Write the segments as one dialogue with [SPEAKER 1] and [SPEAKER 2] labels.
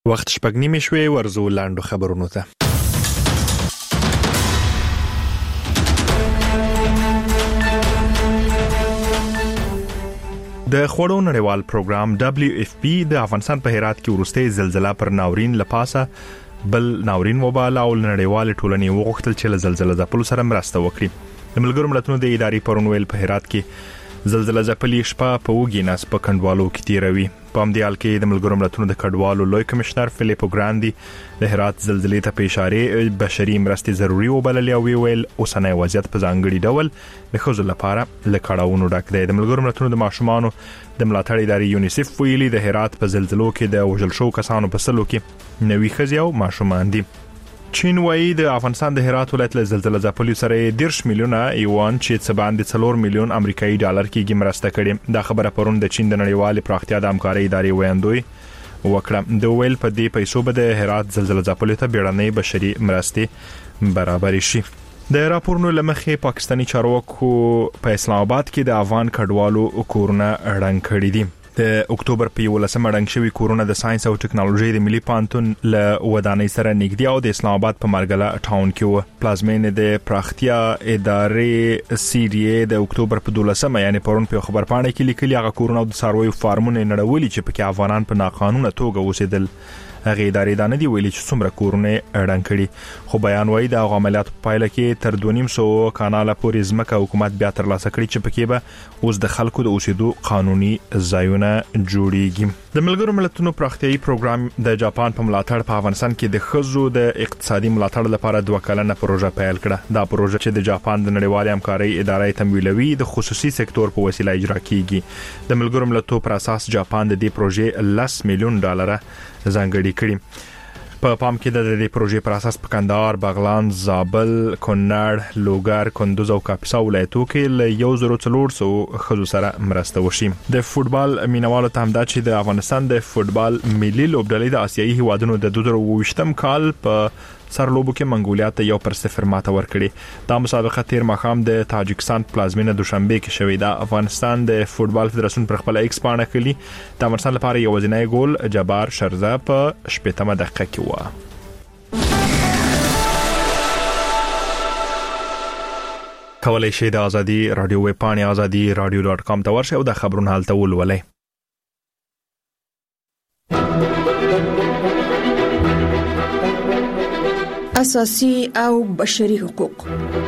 [SPEAKER 1] وخت 6:30 شوي ورزو لاندو خبرونو ته. د خوړو نړیوال پروګرام WFP د افغانستان په هرات کې ورسته زلزلہ پر ناورین لپاسه بل ناورین وباله او نړیوال ټولنې وغوښتل چې زلزلہ ځپلو سره مرسته وکړي. د ملګرو ملتونو د اداري پرونویل په هرات کې زلزلہ ځپلې شپه په وګیناس په کندوالو کې تیروي. په همدې حال کې د ملګرو ملتونو د کډوالو لوی کمشنر فلیپو ګراندي د هرات زلزلې ته په اشاره بشري مرستې ضروري وبللې او ویل اوسنۍ وضعیت په ځانګړي ډول د خزو لپاره لکړاونو ډک دی. د ملګرو ملتونو د ماشومانو د ملاتړ ادارې یونیسف ویلي د هرات په زلزلو کې د وژل شو کسانو په سلو کې 90 ښځې او ماشومان دي. چین وايي د افغانستان د هرات ولایت له زلزلې ځپلو سره 10 میلیونه یوان چې څه باندې 4 میلیون امریکایي ډالر کې مرسته کړي. دا خبره پرون د چین د نړیوال پراختیا د همکارۍ ادارې ویاندوی وکړه. د ویل په دې پیسو به د هرات زلزلې ځپلو ته بیړنۍ بشري مرستې برابر شي. د راپورونو لمخې پاکستانی چارواکو په اسلام آباد کې د افغان کډوالو کورونه اړنګ کړي دي. د اکتوبر په 11مه اړنګ شوی کورونه د ساينس او ټکنالوژي د ملي پانتون له ودانۍ سره نږدې او د اسلام آباد په مرګله ټاون کې و. پلازمینه د پراختیا ادارې CDA د اکتوبر په 12مه یعنی پرون په خبر پاڼه کې لیکلي هغه کورونه د ساروي فارمونه نړولي چې پکې افغانان په ناقانونه توګه اوسېدل. هغه ادارې دا نه دی ویلي چې څومره کورونه اړنګ کړي، خو بیان وایي د عملیات په پایله کې تر 2.5 کاناله پورې ځمکه حکومت بیا ترلاسه کړي چې پکې به اوس د خلکو د اوسېدو قانوني ځایونه جوړیږي. د ملګرو ملتونو پراختیایي پروګرام د جاپان په ملاتړ په افغانستان کې د خزو د اقتصادي ملاتړ لپاره 2 کلنه پروژه پیل کړه. دا پروژه چې د جاپان د نړیوال همکارۍ ادارې تمویلوي د خصوصي سکتور په وسیله اجرا کیږي. د ملګرو ملتونو پر اساس جاپان د دې پروژې $10 میلیون ځانګړي کړي. په پام کې د دې پروژې پر اساس په کندهار، بغلان، زابل، کونړ، لوګر، کندوز او کاپیسا ولایتو کې له 1400 خزو سره مرسته وشي. د فوتبال مینوالو ته هم دا چې د افغانستان د فوتبال ملي لوبډلې د آسیایي هیوادونو د 2022م کال په سرلوبو کې منګولیا ته 1-0 ماته ورکړي. دا مسابقه تیر ماښام د تاجکستان پلازمینه دوشنبه کې شوې ده. افغانستان د فوتبال فدراسیون پر خپل ایکس پاڼه کلی د افغانستان لپاره یو ځینای ګول جبار شرزه په 80مه دقیقه کې و. کولای شئ د ازادي رادیو ویب پاڼه azadi.radio.com ته ورشئ او د خبرونو حالت ولولئ.
[SPEAKER 2] اساسي او بشري حقوق.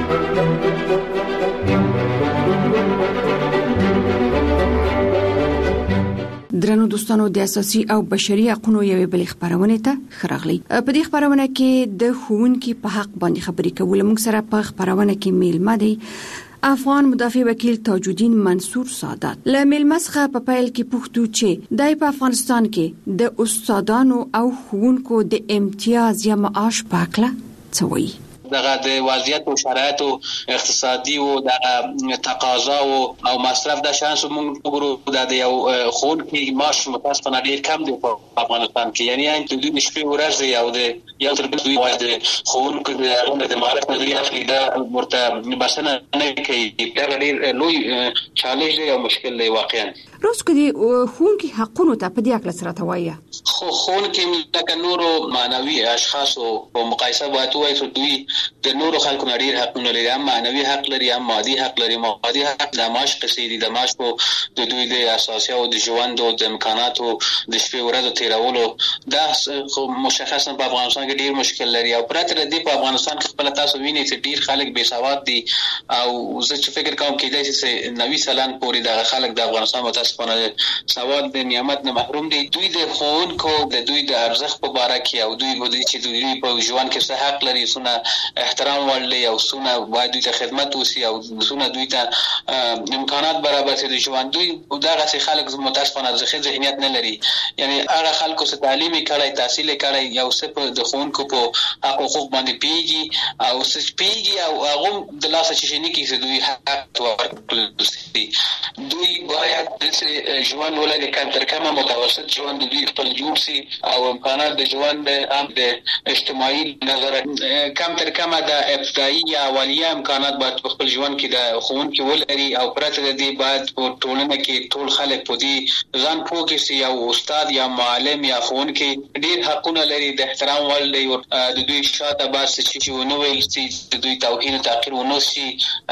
[SPEAKER 2] درنو دوستانو د اساسي او بشري حقوقو یوې بل خبرونه ته خراغلي. په دې خبرونه کې د ښوونکي په حق باندې خبرې کول. موږ سره په خبرونه کې میلمه دی افغان مدافع وکیل تاج الدین منصور سادات. له میلمسخه په پیل کې پوښتو چې دای په افغانستان کې د استادانو او ښوونکو د امتیاز یا معاش په اړه څه وایي.
[SPEAKER 3] دغه د وضعیت او شرایط او اقتصادي او د تقاضا او مصرف د شانس موږ وګورو د یو خونکي معاش متاسفانه ډیر کم دی په افغانستان کې. یعنی د دوی شپې ورځ او د یو تر بل دوی د خونکو د معرفت نظریه کې دا ورته بسنه نه کوي. دا ډیر لوی چالش دی او مشکل دی واقعا.
[SPEAKER 2] روز کې خونکي حقوقو ته په دې اړه سره توایي.
[SPEAKER 3] خو خونکي لکه نورو معنوي اشخاص او مقایسه وایي چې دوی د نورو خلکو ډیر حقونه لري. هم معنوي حق لري، هم مادي حق لري. مادي حق د معاش قصې دي، د معاش په د دوی د اساسي او د ژوند او د امکاناتو د شپې ورځې تیرولو دا خو مشخصا په افغانستان کې ډیر مشکل لري. او پرته د دې په افغانستان کې خپل تاسو وینئ چې ډیر خلک بې سواد دي او زه چې فکر کوم کېدای چې 90% پورې د خلک د افغانستان متاسفانه سواد د نعمت نه محروم دي. دوی د ښوونکو د دوی د ارزښت په اړه کې او دوی د چې دوی په ژوند کې څه حق لري، څونه احترام ولري او څونه باید دوی ته خدمت وشي او څونه دوی ته امکانات برابر شي د ژوند. دوی دغه څه خلک متاسفانه ذهنیت نه لري. یعنی هغه خلکو څه تعلیم کړي، تحصیل کړي، یو څه په د ښوونکو په حقوق باندې پیږي او څه پیږي او هغه د لاسه چې نه کیږي دوی حق ورکړي. دوی باید داسې ژوند ولري کم تر کمه متوسط ژوند دوی خپل جوړ شي او امکانات د ژوند هم د اجتماعي نظر کم تر کمه د ابتدایي یا اولیه امکانات باید په خپل ژوند کې د ښوونکي ولري او پرته د دې باید په ټولنه کې ټول خلک په دې ځان پوه کړي چې یو استاد یا معلم یا ښوونکی ډېر حقونه لري د احترام وړ دی د دوی شاته باید څه شي ونه ویل شي د دوی توهین او تحقیر ونه شي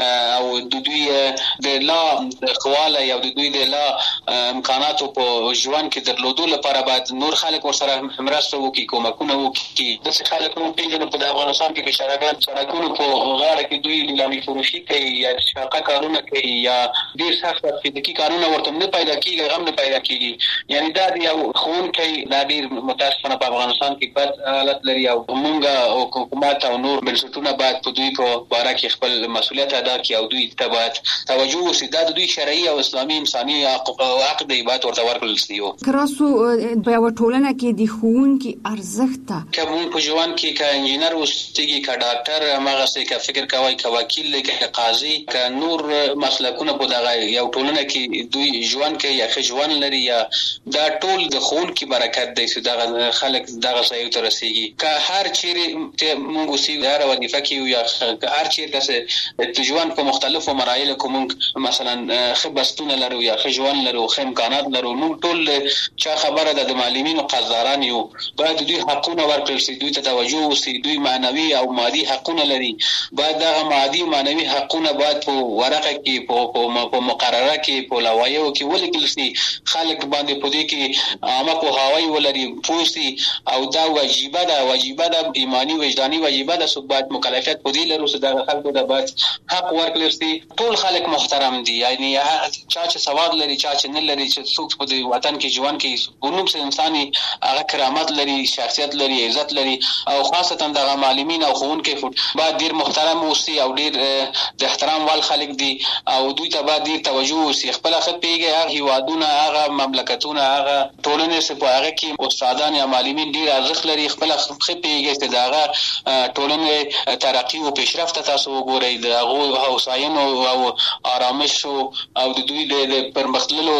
[SPEAKER 3] او د دوی د لا خواله یا د دوی د لا امکاناتو په ژوند کې درلودو لپاره باید نور خلک ورسره مرسته وکړي کومکونه وکړي داسې خلک هم پېژنو په افغانستان کې بېچارهګان سړکونو په غاړه کې دوی لیلامي فروشي کوي یا شاقه کارونه کوي یا ډېر سخت فزیکي کارونه ورته نه پیدا کېږي هم نه پیدا کېږي یعنی دا د یو ښوونکی دا ډېر متاسفانه په افغانستان کې بد حالت لري او موږ حکومت او نور بنسټونه باید په دوی په باره کې خپل مسؤلیت ادا کړي او دوی ته باید توجه وشي دا د دوی شرعي او اسلامي انساني حق دی باید ورته ورکړل شي
[SPEAKER 2] کراسو په یو ټولنه کې د ښوونکي ارزښت
[SPEAKER 3] که موږ په ژوند کې که انجینر اوسېږي که ډاکټر هماغسې که فکر کوئ که وکیل دی که قاضي که نور مسلکونه په دغه یو ټولنه کې دوی ژوند کوي یا ښه ژوند لري یا دا ټول د ښوونکي برکت دی چې دغه خلک دغه ځایو ته رسېږي که هر چیرې موږ اوسېږو هره وظیفه کې یو یا هر چیرې داسې د ژوند په مختلفو مراحلو کې موږ مثلا ښه بستونه لرو یا ښه ژوند لرو ښه امکانات لرو موږ ټول چا خبره ده د معلمینو قدردان یو باید دوی حقونه ورکړل شي دوی ته توجه وشي دوی معنوي او مادي حقونه لري باید دغه مادي او معنوي حقونه باید په ورقه کې په مقرره کې په لوایحو کې ولیکل شي خلک باندې په دې کې عامه پوهاوی ولري پوه شي او دا واجبه ده ایمانی وجداني واجبه ده چې باید مکلفیت په دې لرو چې دغه خلکو ته باید حق ورکړل شي ټول خلک محترم دي یعنی چا چې سواد لري چا چې نه لري چې څوک په دې وطن کې ژوند کوي ګونوم چې انساني هغه کرامت لري شخصیت لري عزت لري او خاصتا دغه معلمین او ښوونکي باید ډېر محترم اوسي او ډېر د احترام وړ خلک دي او دوی ته باید ډېر توجه وشي خپله ښه پوهېږي هغه هېوادونه هغه مملکتونه هغه ټولنې چې په هغه کې استادان یا معلمین ډېر ارزښت لري خپله ښه پوهېږي چې د هغه ټولنې ترقي او پیشرفت ته تاسو وګورئ د هغو هوساینو او آرامشو او د دوی د پرمختللو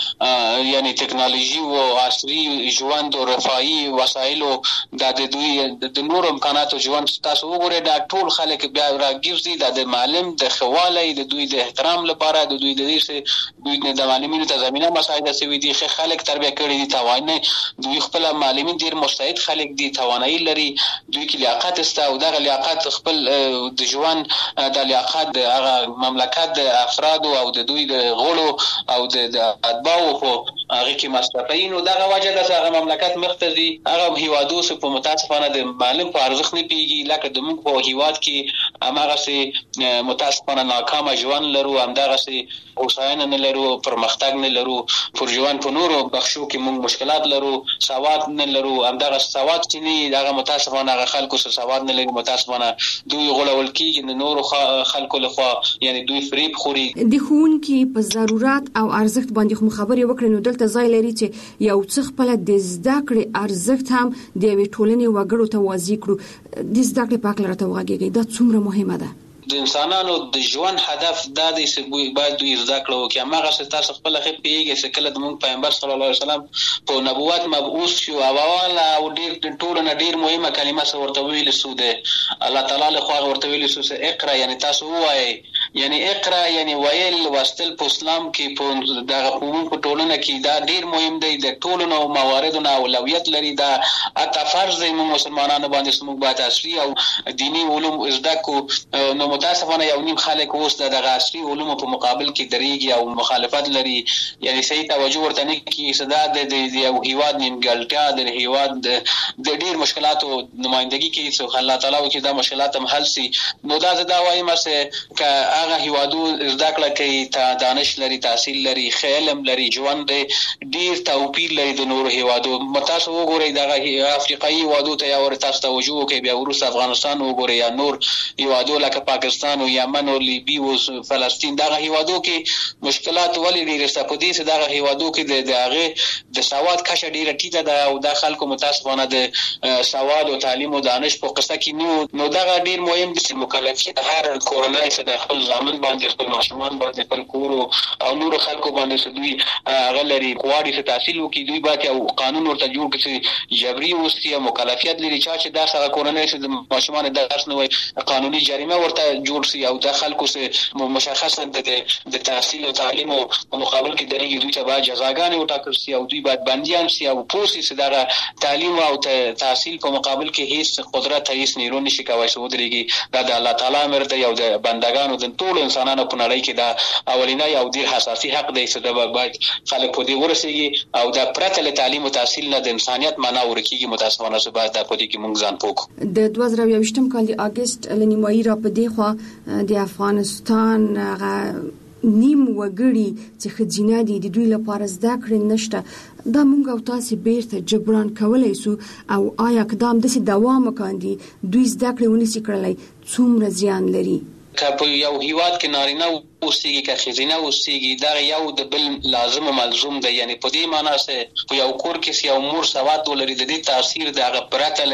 [SPEAKER 3] یعنی ټکنالوژي او عصري ژوند او رفاهي وسایلو د دوی د نورو امکاناتو ژوند تاسو وګورئ دا ټول خلک بیا راګرځي د معلم د ښهوالی د دوی د احترام لپاره د دوی د دوی د معلمینو ته زمینه مساعده شوي دي ښه خلک تربیه کړي دي توانایي دوی خپله معلمین ډېر مستعد خلک دي توانایي لري دوی کې لیاقت شته او دغه لیاقت خپل د ژوند د لیاقت د هغه مملکت د افرادو او د دوی د غړو او د اتباعو په هغې کې مصرفوي نو دغه وجه ده چې هغه مملکت مخته ځي هغه هېوادو چې په متاسفانه د معلم په ارزښت نه پوهېږي لکه زموږ په هېواد کې هماغسې متاسفانه ناکامه ژوند لرو همدغسې هوساینه نه لرو پرمختګ نه لرو پر ژوند په نورو بخشو کې موږ مشکلات لرو سواد نه لرو همدغه سواد چې نه هغه متاسفانه هغه خلکو چې سواد نه لري متاسفانه دوی غولول کېږي د نورو خلکو لخوا یعنی دوی فریب خوري
[SPEAKER 2] د ښوونکي په ضرورت او ارزښت باندې خو خبرې وکړې نو دلته ځای لري چې یو څه خپله د زده کړې ارزښت هم د یوې ټولنې وګړو ته واضح کړو د زده کړې په هکله راته وغږېږئ دا څومره مهمه ده
[SPEAKER 3] د انسانانو د ژوند هدف دا دی چې باید دوی زده کړه وکړي هماغسې تاسو خپله ښه پوهېږئ چې کله زموږ پیغمبر صلی الله علیه وسلم په نبوت مبعوث شو او اوله او ډېر ټولو نه ډېر مهمه کلمه څه ورته ویلې سو دی الله تعالی له خوا ورته ویلې سو چې اقرا یعنی تاسو ووایئ یعنی اقرا یعنی ویل لوستل په اسلام کې په دغه په ټولنه کې دا ډېر مهم دی د ټولو نو مواردو نه اولویت لري دا حتی فرض دی موږ مسلمانانو باندې چې موږ باید عصري او دیني علوم زده کړو نو متاسفانه یو نیم خلک اوس دغه عصري علومو په مقابل کې درېږي او مخالفت لري یعنی صحیح توجه ورته نه کېږي چې دا د یو هېواد نیمګړتیا د هېواد د ډېر مشکلاتو نمایندګي کوي چې الله تعالی وکړي دا مشکلات هم حل شي نو دا زه دا وایم چې که هغه هېوادو زده کړه کوي دانش لري تحصیل لري ښه علم لري ژوند ډېر توپیر لري د نورو هېوادو تاسو وګورئ دغه افریقایي هېوادو ته یا تاسو توجه وکړئ بیا وروسته افغانستان وګورئ یا نور هېوادو لکه پاکستان او یمن او لیبي او فلسطین دغه هېوادو کې مشکلات ولې ډېرې شته په دې چې دغه هېوادو کې د هغې د سواد کچه ډېره ټیټه ده او دا خلکو متاسفانه د سواد او تعلیم او دانش په قصه کې نو دغه ډېر مهم دي چې مکلفین هر کورنۍ چې د خپل ځامن باندې خپل ماشومان باندې خپل کور او نور خلکو باندې دوی غلري قواړي څخه تحصیل وکړي دوی باندې او قانون ورته جوړ کړي جبري اوسي او مکلفیت لري چې دا سره کورنۍ چې ماشومان درس نه وي قانوني جریمه ورته جوړ شي او د خلکو سره مشخصا د تحصیل او تعلیم او مقابل کې درېږي دوی ته باید جزاګانې وټاکل شي او دوی باید بنديان شي او پوسي چې دا تعلیم او تحصیل په مقابل کې هیڅ قدرت هیڅ نیرو نشي کوي چې ودرېږي دا د الله تعالی امر دی او د بندگانو د ټول انسانانو په نړۍ کې دا اولینی او ډیر حساسي حق دی چې دا باید خلک په دې ورسېږي او دا پرته له تعلیم او تحصیل نه د انسانيت معنا ورکیږي متاسفانه چې باید په دې کې موږ ځان پوکو
[SPEAKER 2] د 2022م کال د اگست لنیمایي را په دی خو د افغانستان نیم وګړي چې خځینه دي د دوی لپاره زده کړې نشته دا موږ او تاسو بیرته جبران کولای سو او آیا اقدام د دوام وکاندي دوی زده کړې ونیسي کړلای څومره زیان لري
[SPEAKER 3] که په یو هیواد کې نارینه اوسېږي که ښځینه اوسېږي دا یو د بل لازم او ملزوم دی یعنی په دې معنی چې په یو کور کې یو مور سواد ولري د دې تاثیر د هغه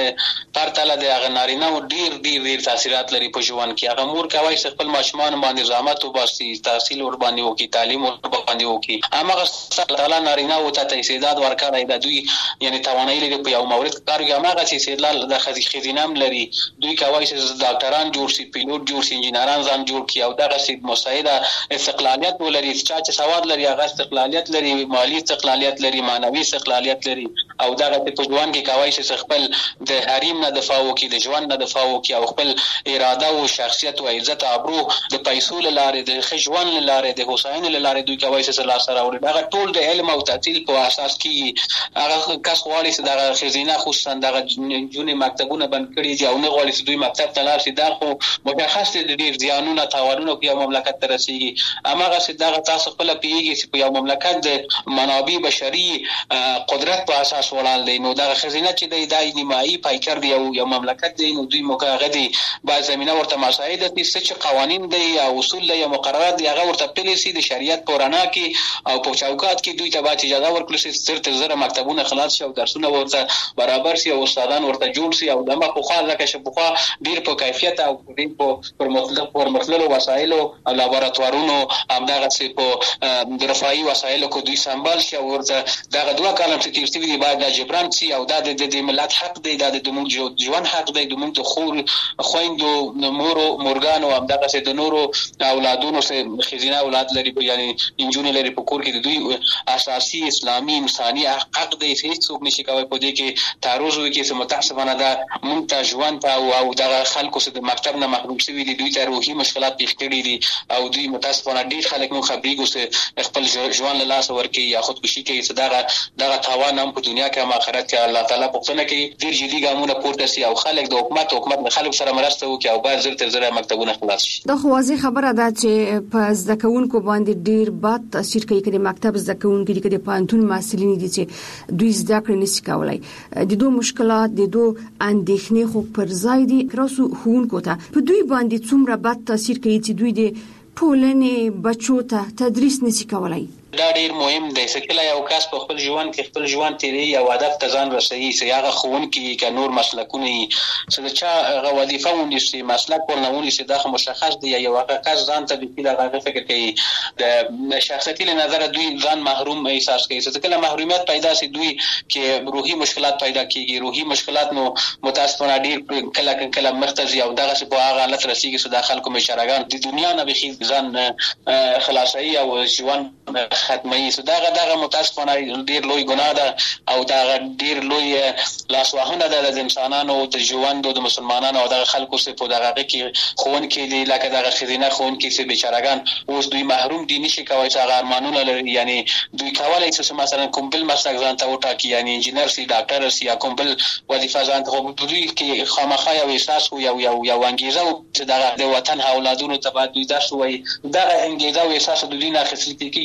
[SPEAKER 3] پرته له هغه نارینه او ډیر تاثیرات لري په ژوند کې هغه مور کوي چې خپل ماشومان باندې زحمت وباسي تحصیل ور باندې وکړي تعلیم ور باندې وکړي هغه تعالی نارینه او ته استعداد ورکړی دا دوی یعنی توانایي لري په یو مورد کار کوي هغه چې استعداد د خځینام لري دوی کوي چې ډاکټران جوړ شي پیلوټ جوړ شي انجینران ځان جوړ کړي او دغه سي مساعده استقلالیت ولري چې سواد لري هغه استقلالیت لري مالی استقلالیت لري معنوي استقلالیت لري او دغه په ځوان کې کوي چې خپل د حریم نه دفاع وکړي د ژوند نه دفاع وکړي او خپل اراده او شخصیت او عزت ابرو د پیسو لاره د خجوان لاره د حسین لاره دوی کوي چې لا سره ور دغه ټول د علم او تحصیل په اساس کې هغه کس غواړي چې دغه خزینه خصوصا دغه جونې مکتبونه بند کړي دي او نه غواړي چې دوی مکتب ته لاړ شي دا خو مشخص دي ډیر زیانونه تاوانونه په یو مملکت ته رسیږي اماغه چې دغه تاسو خپل پیږي چې په یو مملکت د منابع بشري قدرت په اساس ولاړ دی نو دغه خزینه چې د نیمایي پایکر دی یو مملکت دی نو دوی موقعه دي با زمينه ورته مساعده دي چې قوانين دي او اصول دي مقررات دي هغه ورته پالیسي د شریعت پورانا کې او په چوکاټ کې دوی ته باید اجازه ورکړي چې تر زره مکتبونه خلاص شي او درسونه ورته برابر شي او استادان ورته جوړ شي او دغه په خوا ځکه چې په خوا ډیر په کیفیت او ډیر په مطلب وسایلو او لابراتوارونو همدغه چې په رفاهي وسایلو کو دوی سمبال شي او ورته دغه دوه کلم چې تیر شوی دی باید د جبران شي او د ملت حق دی د موږ ژوند حق دی د موږ د خور خويندو مورو مورګانو همدغه چې د نورو اولادونو سره خزینه اولاد لري یعنی انجونې لري په کور کې د دوی اساسي اسلامي انساني حق دی چې څوک نشي کوي په دې کې تعرض وکړي چې متاسفانه دا موږ ته ژوند او دغه خلکو چې د مکتب نه محروم شوي دي دوی ته روحي مشکلات پیښ کړي دي او دوی متاسفانه ډیر خلک نو خبريږي چې خپل ژوند له لاس ورکړي یا خودکشي کوي چې دغه تاوان هم په دنیا کې او آخرت کې الله تعالی پوښتنه کوي ډیر جدي ګامونه پورته شي او خلک د حکومت خلک سره مرسته وکړي او باید زر تر زر مکتبونه خلاص شي
[SPEAKER 2] دا خو واضح خبره ده چې په زده کوونکو باندې ډیر بد تاثیر کوي کله مکتب زده کوونکي کله پانتون مسلې دي چې دوی زده کړې نشي کولای د دوه مشکلات د دوه اندېښنې خو پر ځای دي کراسو خوونکو ته په دوی باندې څومره بد تاثیر کوي چې دوی د ټولنې بچو ته تدریس نشي کولای
[SPEAKER 3] دا ډیر مهم دی چې کله یو کس په خپل ژوند کې خپل ژوند تیری او هدف ته ځان رسوي چې هغه خوونکی ک نور مسلکونه چې دا هغه وظیفه ونیسي مسلک ورنونی چې دا مشخص دی یو هغه کس ځان ته د هغه فکر کوي د شخصیتي نظر دوی ځان محروم احساس کوي چې کله محرومیت پیدا شي دوی کې روحي مشکلات پیدا کیږي روحي مشکلات نو متاسفانه ډیر کله مختزي او دغه څه په هغه حالت رسیږي چې د خلکو مشرګان د دنیا نه به ځان خلاصي او ژوند ختمي دغه متاسفانه ډیر لوی ګناه ده او دا ډیر لوی لاسوهنه ده د انسانانو د ژوند د مسلمانانو او د خلکو څخه په دغه کې خون کې دي لکه دغه خزینه خون کې چې بیچارهګان اوس دوی محروم دي نشي کوي چې هغه ارمانونه لري یعنی دوی کولای چې مثلا کوم بل مسلک ځان ته وټاکي یعنی انجینر سي ډاکټر سي یا کوم بل وظیفه ځان ته دوی کې خامخا یو احساس او یو انګیزه چې دغه د وطن اولادونو ته باید دوی درس وایي دغه انګیزه او احساس دوی نه خپل کېږي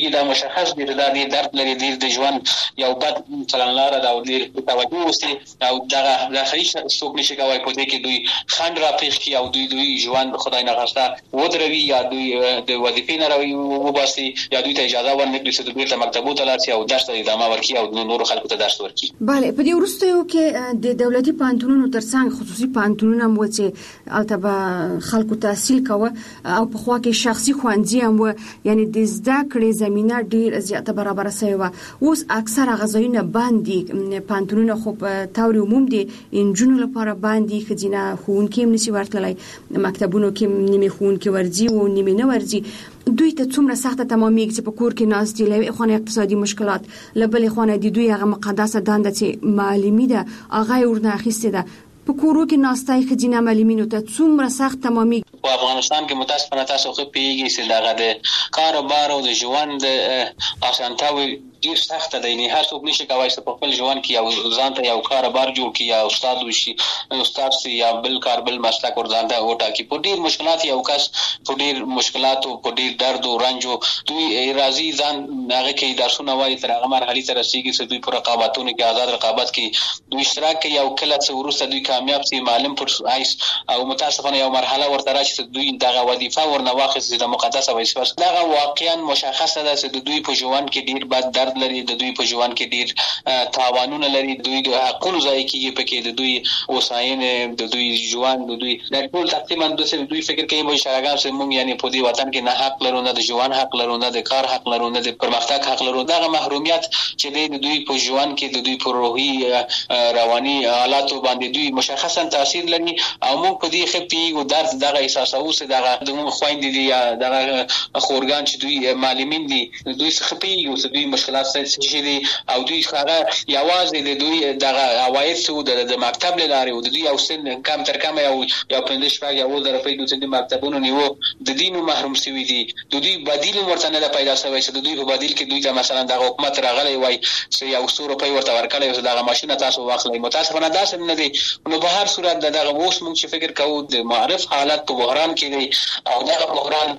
[SPEAKER 3] دوی دا مشخص دي دا د درد لري د ژوند یو بد چلنلاره دا د توجه وسی او دا هیڅ څوک نشي کوي په دې کې دوی خند را پیښ کی او دوی ژوند خدای نه غوښته ودروي یا دوی د وظیفې نه راوي وباسي یا دوی ته اجازه ورنکړي چې دوی ته مکتبو ته لاړ شي او درس ته ادامه ورکړي او نور خلکو ته درس ورکړي.
[SPEAKER 2] بله په دې وروستیو کې د دولتي پوهنتونونو ترڅنګ خصوصي پوهنتونونه هم چې البته خلکو تحصیل کوه او په خوا کې شخصي ښوونځي هم و یعنی د زده کړې زمينه ډیر زیاته برابر شوی و. اوس اکثره غځایونه باندې پوهنتونونه خو په تور عموم دي انجونو لپاره باندې خځینه ښوونکي هم نشي ورتلای مکتبونو کې نیمه ښوونکي ورځي او نیمه نه ورځي. دوی ته څومره سخته تمامېږي چې په کور کې ناست دي له خونه اقتصادي مشکلات لبلې خونه دي دوی هغه مقدسه دنده چې معلمي ده هغه ورنه اخیسته ده په کورو کې ناستای خځینه معلمینو ته څومره سخت تمامېږي.
[SPEAKER 3] په افغانستان کې متاسفانه تاسو خو پیږي چې دغه د کاروبار او د ژوند اسانتیاوي ډیر سخت دی نه هر څوک نشي کوي چې په خپل ژوند کې یو ځان ته یو کاروبار جوړ کړي یا استاد وشي استاد سي یا بل کار بل مسلک ورځانته وټاکي په ډیر مشکلات یو کس په ډیر مشکلات او په ډیر درد او رنج دوی راضي ځان هغه کې درسونه وایي تر هغه مرحله ته رسیدي چې دوی پر رقابتونو کې آزاد رقابت کې دوی اشتراک کوي او کله چې ورسره دوی کامیاب سي معلم پر آیس او متاسفانه یو مرحله ورته راشي چې دوی دغه وظیفه ورنه واخیستي د مقدسه وظیفه دغه واقعا مشخصه ده چې دوی په ژوند کې ډیر بد درد لري د دوی په ژوند کې ډیر تاوانونه لري دوی د حقوقو ځای کې پکې د دوی وساین د دوی ژوند د دوی د ټول تقریبا د دوی فکر کوي مو شراګان چې موږ یعنی په دې وطن کې نه حق لرو نه د ژوند حق لرو نه د کار حق لرو نه د پرمختګ حق لرو دغه محرومیت چې د دوی په ژوند کې د دوی په روحي رواني حالات باندې دوی مشخصا تاثیر لري او موږ په دې خپي او درد دغه احساسو چې دغه د موږ خويندې دي یا دغه خورګان چې دوی معلمین دي دوی خپي او دوی مشکلات شي دي او دوی هغه یوازې د دوی دغه عواید سو د مکتب لاره او د دوی او سن کم تر کم یو 15 شپږ یو در په دوی د مکتبونو نیو د دینو محروم شوی دي د دوی بدیل ورته نه پیدا شوی چې د دوی په بدیل کې دوی ته مثلا د حکومت راغلی وای چې یو 100 روپۍ ورته ورکړي او دغه ماشين تاسو واخلئ متاسفانه داسې نه دي نو په هر صورت دغه اوس موږ چې فکر کوو د معرف حالت په بحران کې دي او دغه بحران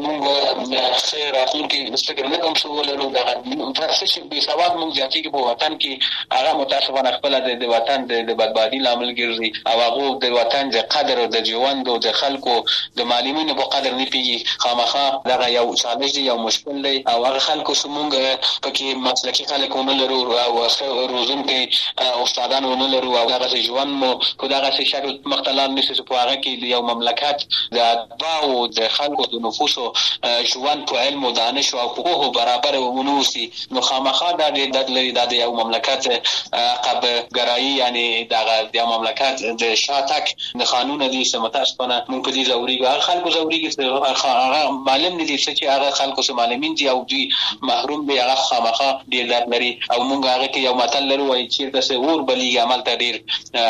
[SPEAKER 3] موږ خیر اخر کې فکر نه کوم څه ولرو دغه چې به سواد موږ ځکه کې په وطن کې هغه متاسفانه خپل د وطن د بدبادي لامل ګرځي او هغه د وطن د قدر او د ژوند او د خلکو د معلمینو په قدر نه پیږي خامخا دغه یو چالش دی یو مشکل دی او هغه خلکو سمونګ پکې مسلکي خلکونه لرو او روزن کې استادانو نه لرو او هغه ژوند مو په دغه شکل مختلف نشي په هغه کې یو مملکت د اتباع او د خلکو د نفوسو ژوند په علم او دانش او حقوق برابر ونوسي نو خامخا د لري د یو مملکت عقب ګرایي یعنی د مملکت د شاتک د قانون دي سمتاسپنه مونږ په دې زوري خلکو زوري کې هغه معلم دي چې هغه خلکو سم معلمین دي او دوی محروم دي هغه خامخا ډیر درد لري او مونږ هغه کې یو متل لرو وایي چې تاسو اور بلی عمل ته ډیر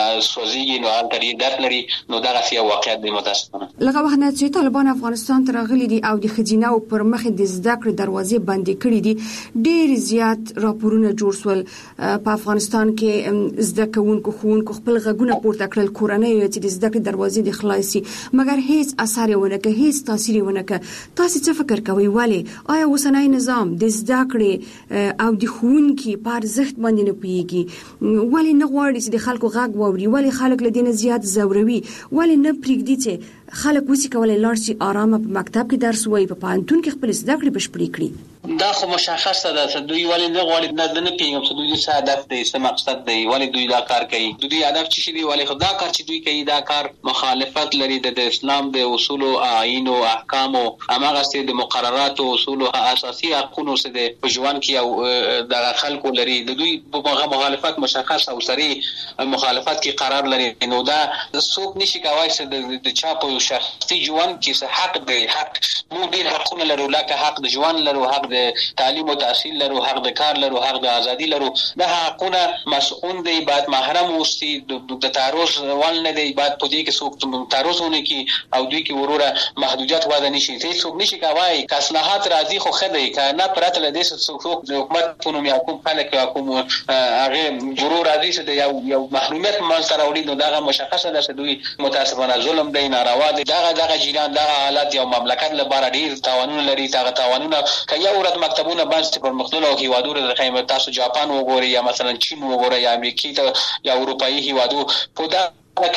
[SPEAKER 3] سوځي نو هغه ډیر درد لري نو دا غفي واقعیت دی متاسفانه
[SPEAKER 2] لکه وخت چې طالبان افغانستان ته راغلي دي او د خزینه او پر مخ د زده کړې دروازې بندې کړې دي ډیر زیات راپورونه جوړ سول په افغانستان کې زده کوونکو خونکو خپل غږونه پورته کړل کورنۍ چې د زده کړې دروازې د خلاصي مګر هیڅ اثر ونه کوي هیڅ تاثیر ونه کوي تاسو څه فکر کوئ ولی آیا اوسنۍ نظام د زده کړې او د خونکو په ارزښت باندې نه پیږي ولی نه غواړي چې د خلکو غږ واوري ولی خلک له دینه زیات زوروي ولی نه پریږدي چې خلک وسی کولای لاړ شي آرامه په مکتب کې درس وایي په پوهنتون کې خپل زده کړې بشپړې کړي
[SPEAKER 3] دا خو مشخصه ده چې دوی ولې نه غواړي نه پیږم چې دوی څه هدف دی څه مقصد دی ولې دوی دا کار کوي دوی هدف چې شي دی ولې خدا کار چې دوی کوي دا کار مخالفت لري د اسلام د اصول او آئین او احکام او هغه څه د مقررات او اصول او اساسي حقوقو سره په ژوند کې او د خلکو لري د دوی په مخالفت مشخص او سری مخالفت کې قرار لري نو دا څوک نشي کوي چې د چا په شخصي ژوند کې حق دی حق مو ډیر حقونه لرو لکه حق د ژوند لرو حق د تعلیم او تحصیل لرو حق د کار لرو حق د ازادي لرو دا حقونه مسؤون دی بعد محرم اوسي د تعرض ول نه دی بعد په دې کې څوک تعرضونه کی او دوی کې وروره محدودیت واده نشي څوک نشي کوي اصلاحات راځي خو خدای کنه پرته لدې څوک د حکومت په نوم یاکم خلک یاکم هغه ضرور راځي چې یو محرومیت منځ راوړي نو دا مشخصه ده چې دوی متاسفانه ظلم دی ناروا دی دغه جیران دغه حالت یو مملکت لپاره ډیر تاوانونه لري دغه تاوانونه که یو ورځ مکتبونه بند پر مختلفو هیوادونو د خیمه تاسو جاپان وګورئ یا مثلا چین وګورئ یا امریکا ته یا اروپאי هیوادو په دا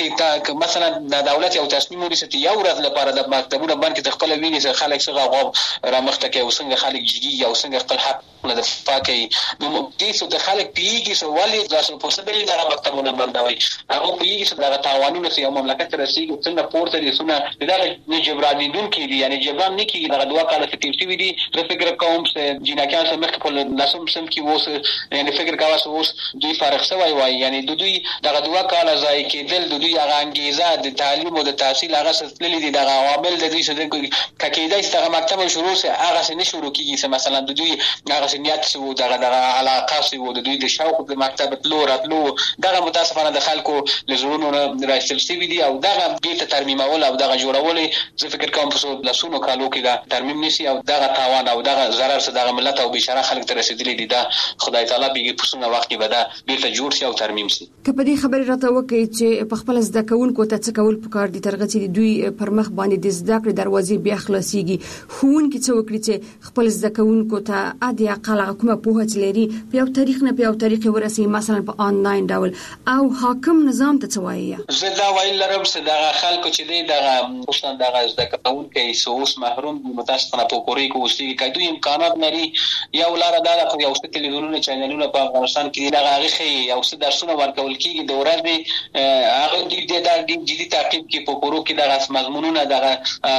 [SPEAKER 3] کې مثلا د دولت یو تصمیم ونیسي چې یو ورځ لپاره د مکتبونو باندې د خپل ویني سره خلک څنګه غوښ رامخته کوي او څنګه خلک جدي او څنګه خپل حق نه دفاع کوي نو دې څه د خلک پیږي سو ولې تاسو په څه دلیل د مکتبونو بندوي هغه پیږي چې د قوانینو چې یو مملکت رسیږي څنګه پورته دي څنګه دا نه جبران دي کیږي یعنی جبران نه کیږي دا دوه کاله کې تیر دي زه فکر کوم چې جناکان سره مخ په لاسم سم کې ووس یعنی فکر کاوه اوس دوی فارغ شوی وای یعنی دوی دغه دوه کاله ځای کې د دوی هغه انګیزه د تعلیم او د تحصیل هغه ستللی دي دغه عوامل د دې څه کېدای چې دغه مکتب شروع سي هغه څه نه شروع کیږي چې مثلا د دوی هغه نیت سو دغه علاقه سو د دوی د شوق د مکتب تلو راتلو دغه متاسفانه د خلکو لزرونو راځل سی دي او دغه بیت ترمیمول او دغه جوړول زه فکر کوم په لاسونو کالو کې دا ترمیم نشي او دغه تاوان او دغه ضرر سره دغه ملت او بشاره خلک ته رسیدلی دي دا خدای تعالی به په څونه وخت کې به دا بیت جوړ شي او ترمیم شي
[SPEAKER 2] کله دې خبره راته وکړي چې په خپل زده کوونکو ته څه کول پکار دي ترغه چې دوی پر مخ باندې د زده کړې دروازې بیا خلاصيږي ښوونکي څه وکړي چې خپل زده کوونکو ته ادي اقل کومه پوهه لري په یو تاریخ نه په یو تاریخ ورسي مثلا په آنلاین ډول او حاکم نظام ته څه وایي
[SPEAKER 3] زه دا ویل لرم چې دا خلکو چې دی دغه خصوصا دغه زده کوونکي سوس محروم دي متاسفانه په کوري کې اوسېږي که دوی امکانات لري یو لاره دا د یو څه تلویزیونونه چینلونه په افغانستان کې دغه هغه یو څه درسونه ورکول کیږي د ورځې هغه دوی د جدي تعقیب کې په کورو کې دغه مضمونونه دغه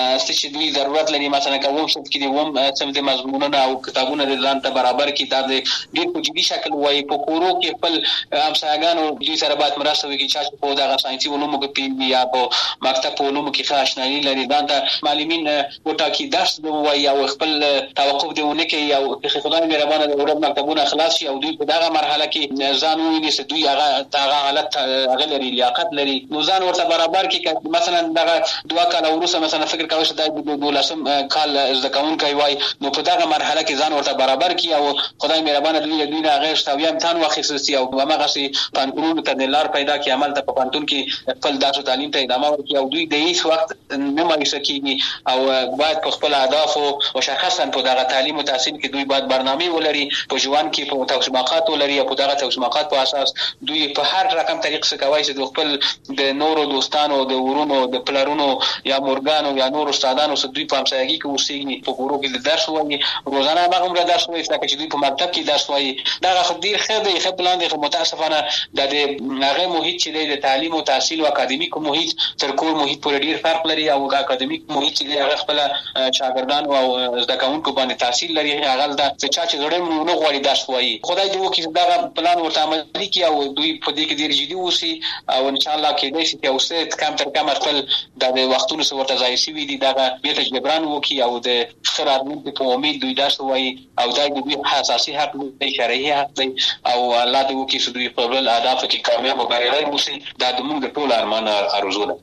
[SPEAKER 3] چې دوی ضرورت لري مثلا کوم څه کې دوم سم د مضمونونه او کتابونه د ځان ته برابر کتاب د ډېر په جدي شکل وایي په کورو کې خپل همسایګانو دوی سره باید مرسته وکړي چې په دغه ساينسي علومو کې پیل یا په مکتب په علومو کې ښه آشنایي لري دا د معلمین وټاکي درس وایي او خپل توقف دیونه کوي او خدای مهربانه د ورځ مکتبونه خلاص شي او دوی په دغه مرحله کې ځان ویني چې دوی هغه حالت هغه لري لیاقت لري نو ځان ورته برابر کې مثلا دغه دوه کاله وروسته مثلا فکر کوي چې د دولسم کال زده کوونکی وای نو په دغه مرحله کې ځان ورته برابر کی او خدای مهربانه دوی نه غیر شتاوی امتحان واخیستي او هغه سي پانتون ته لار پیدا کی عمل ته په پانتون کې خپل درس تعلیم ته ادامه ورکړي او دوی د هیڅ وخت نه مایوسه کیږي او باید په خپل اهداف او مشخصا په دغه تعلیم او تحصیل کې دوی باید برنامه ولري په ژوند کې په توسماقات ولري او په دغه توسماقات په اساس دوی په هر رقم طریق څخه کوي چې خپل د نورو دوستانو د ورونو د پلرونو یا مورګانو یا نور استادانو سره دوی په همسایګي کې اوسېږي په کورو کې درس وایي روزانه هغه درس وایي چې دوی په مکتب کې درس وایي دا خو ډیر ښه دی ښه پلان دی خو متاسفانه د هغه محیط چې د تعلیم او تحصیل او اکاډمیک محیط تر کور محیط پورې ډیر فرق لري او اکاډمیک محیط چې هغه خپل شاګردان او زده کوونکو باندې تحصیل لري هغه د چې زړه نه غواړي درس وایي خدای دې وکړي دا پلان ورته عملي کړي او دوی په دې کې ډیر جدي اوسي او ان شاء الله کې دې چې اوسه کم تر کم خپل د وختونو سره ورته ځای شي دي دا بیت جبران وکي او د خیرات په امید دوی درس وایي او دا د دوی حساسي حق دی شرعي حق دی او الله دې وکړي چې دوی په خپل اهداف کې کامیاب او بریالي اوسي دا د موږ ټول ارمان ارزو ده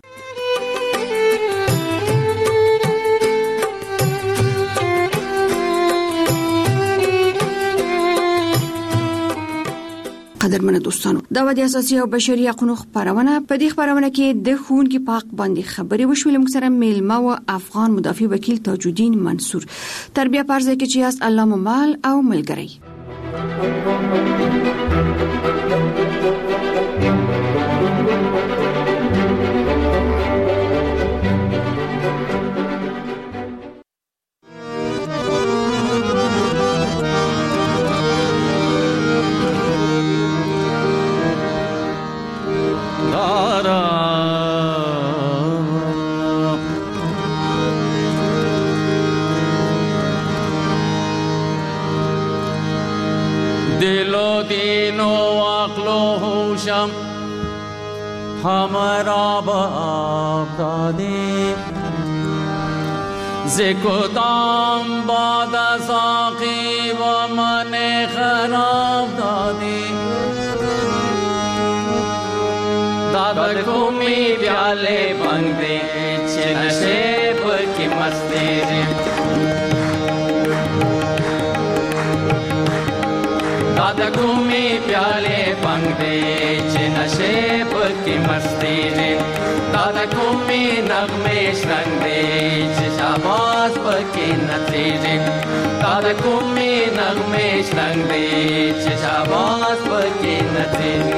[SPEAKER 2] قدرمن دوستانو دا د اساسي او بشري حقوقو خبرونه په دې خبرونه کې د ښوونکي په حق باندې خبرې وشولې موږ سره میلمه او افغان مدافع وکیل تاج الدین منصور تربیه پرځه کې چې است الله مال او ملګری
[SPEAKER 4] हमारा बाप दादी ज़िकुताम बाद साक़ी व मने खराब दादी दादा घूमी प्याले बंदे नशेब की मस्ती दादा घूमी प्याले बंदे नशेब की मस्ती दादा कोमी नगमे शरंगे शाबाश पके नतीजे दादा कोमी नगमे शरंगे शाबाश पके नतीजे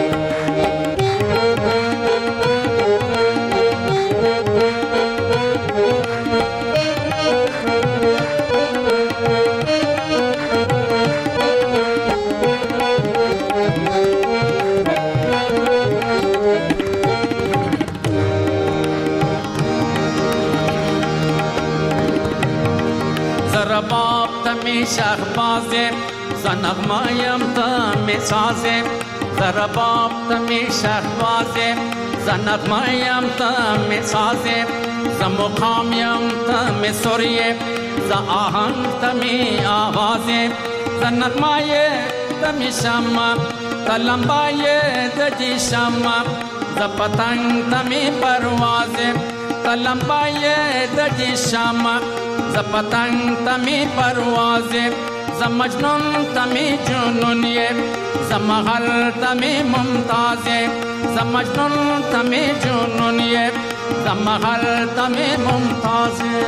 [SPEAKER 4] बाप तमी शहबाज़े ज़नग़मायम तमी साज़े ज़रा बाप तमी शहबाज़े ज़नग़मायम तमी साज़े ज़मुक़ामयम तमी सुरिये ज़आहंग तमी आवाज़े ज़नग़माये तमी शम्मा तलम्बाये दजी शम्मा ज़पतंग तमी परवाज़े तलम्बाये दजी शम्मा ज़पतंग तमी परवाज़े ज़मजनून तमी जुनूनिये ज़महल तमी मुमताज़े ज़मजनून तमी जुनूनिये ज़महल तमी मुमताज़े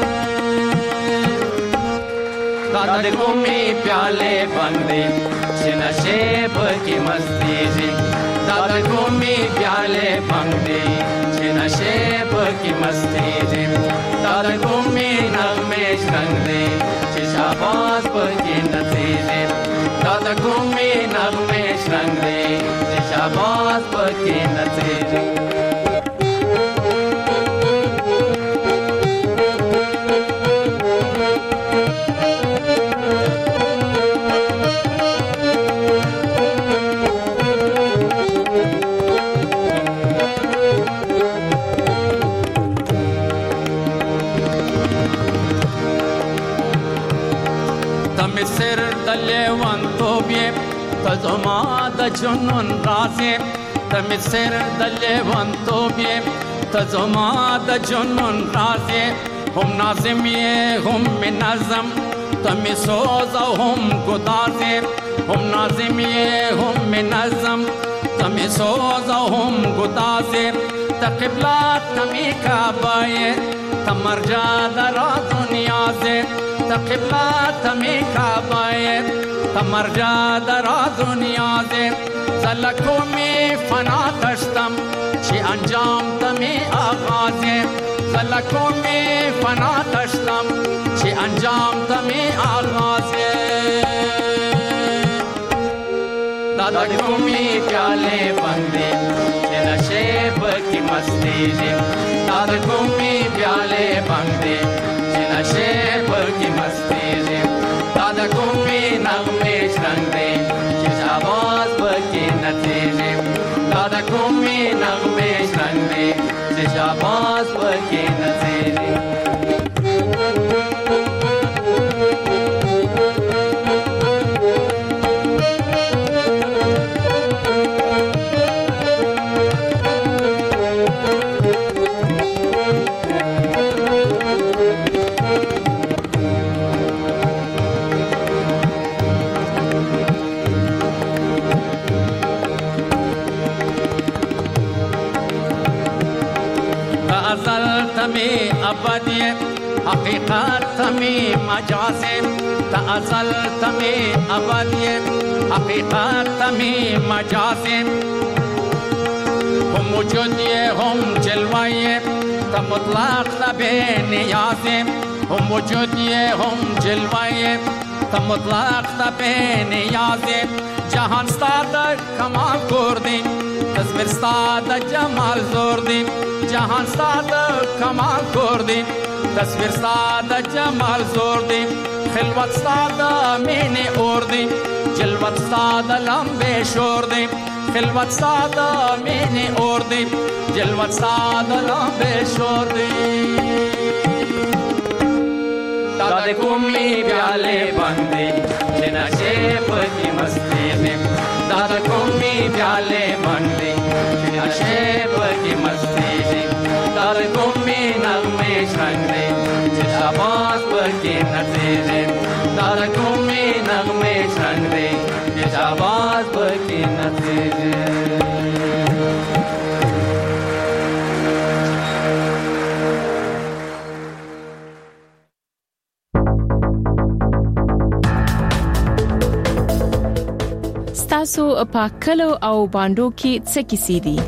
[SPEAKER 4] दादा कोमी प्याले बंदे नशेब की मस्ती जी दादा कोमी प्याले बंदे नशेब की मस्ती जी दादा कोमी नगमे शरंगे शाबाश पके नतीजे दादा कोमी नगमे शरंगे शाबाश पके नतीजे सिर दले वन तोबे तजमा द जुनून राज़े तम सिर दले वन तोबे तजमा द जुनून राज़े हम नाज़िम ये हम नज़म तम सोज़ हम गुदाज़े हम नाज़िम ये हम नज़म तम सोज़ हम गुदाज़े तक़िबला तमी काबाये तमरजा दरा दुनिया से तक़िबला तमी काबाये तमरजा दरा दुनिया से ज़लको में फना दश्तम ची अंजाम तमी आगाज़े ज़लको में फना दश्तम ची अंजाम तमी आगाज़े दादा कोमी प्याले बंदे नशेब की मस्ती जी दादा कोमी प्याले बंदे नशेब की मस्ती जी दादा कोमी नगमे शरंगे शाबाश पके नतीजे दादा कोमी नगमे शरंगे शाबाश पके नतीजे तमी अबदिये हकीकत तमी मजाज़े तअज़ल तमी अबदिये हकीकत तमी मजाज़े हम वजूदिये हम जलवाये तमुतलक तबे नियाज़े हम वजूदिये हम जलवाये तमुतलक तबे नियाज़े जहान स्ताद कमाल कोर्दी तस्वीर स्ताद जमाल जोर्दी जहान स्ताद कमाल कोर्दी तस्वीर स्ताद जमाल जोर्दी खिलवत स्ताद मीने ओर्दी जलवत स्ताद लंबे शोर्दी खिलवत स्ताद मीने ओर्दी जलवत स्ताद लंबे शोर्दी दादा कोमी प्याले बंदे नशेब की मस्ती में दादा कोमी प्याले बंदे नशेब की मस्ती में दादा कोमी नगमे शरंगे शाबाश पके नतीजे दादा कोमी नगमे शरंगे शाबाश पके नतीजे
[SPEAKER 5] ستاسو په کلو او باندو کې څه کیسې دي؟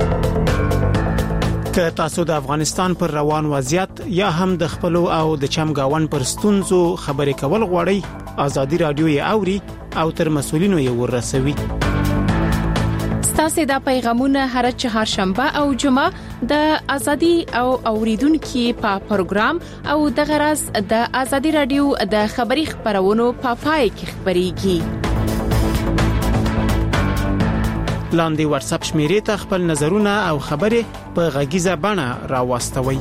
[SPEAKER 6] که تاسو د افغانستان پر روان وضعیت یا هم د خپل او د چمګاون پر ستونزو خبرې کول غواړئ، ازادي رادیو یې اوري او تر مسؤلینو یې ورسوي.
[SPEAKER 5] ستاسو دا پیغامونه هر چهارشنبه او جمعه د ازادي او اوریدونکو په پروګرام او د غرض د ازادي رادیو د خبري خبرونو په پای کې خبريږي.
[SPEAKER 6] لاندې واتس اپ شمیرې ته خپل نظرونه او خبرې په غږیزه بڼه راوستوي.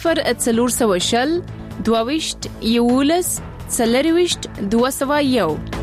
[SPEAKER 5] 00 420 22 11 201